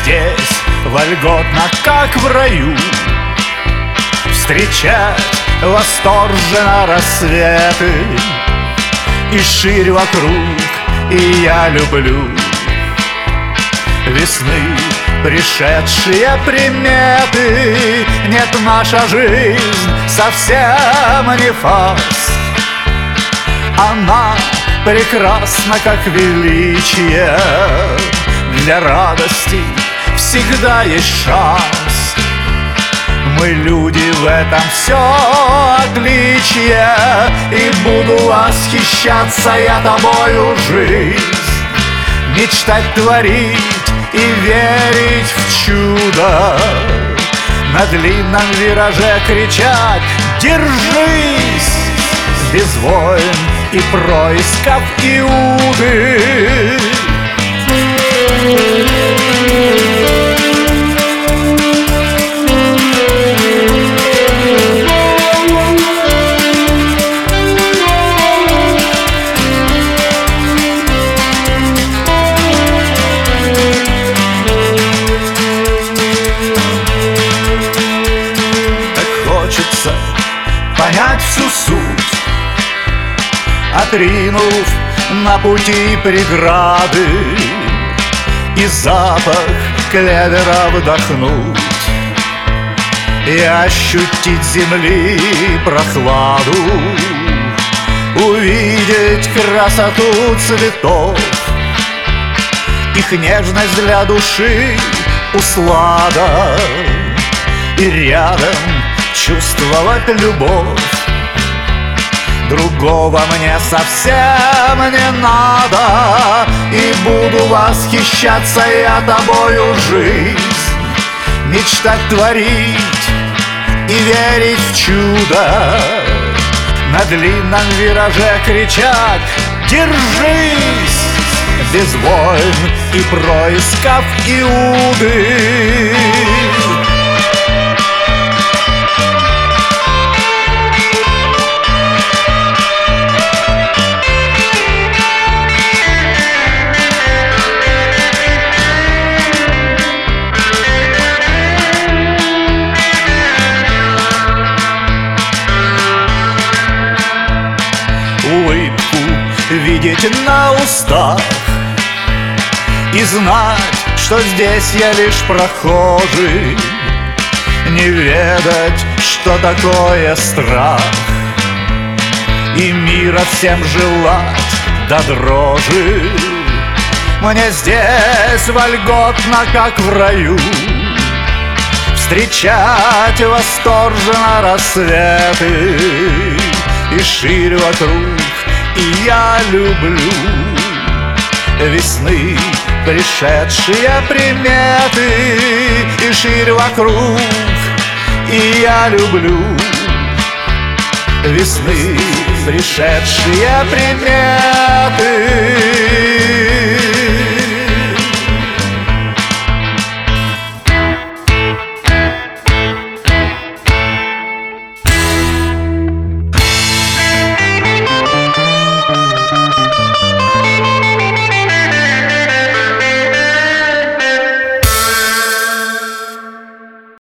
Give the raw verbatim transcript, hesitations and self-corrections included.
здесь вольготно, как в раю, встречать восторженно рассветы, и ширь вокруг, и я люблю весны пришедшие приметы. Нет, наша жизнь совсем не фарс, она прекрасна, как величие. Для радости всегда есть шанс. Мы люди, в этом все отличие, и буду восхищаться я тобою, жизнь. Мечтать, творить и верить в чудо, на длинном вираже кричать: держись! Без войн и происков Иуды. Хочется понять всю суть, отринув на пути преграды, и запах клевера вдохнуть, и ощутить земли прохладу, увидеть красоту цветов, их нежность для души услада, и рядом чувствовать любовь. Другого мне совсем не надо, и буду восхищаться я тобою, жизнь. Мечтать, творить и верить в чудо, на длинном вираже кричать: держись! Без войн и происков Иуды. Улыбку видеть на устах и знать, что здесь я лишь прохожий, не ведать, что такое страх, и мира всем желать до дрожи. Мне здесь вольготно, как в раю, встречать восторженно рассветы, и ширь вокруг, и я люблю весны пришедшие приметы, и ширь вокруг, и я люблю весны пришедшие приметы.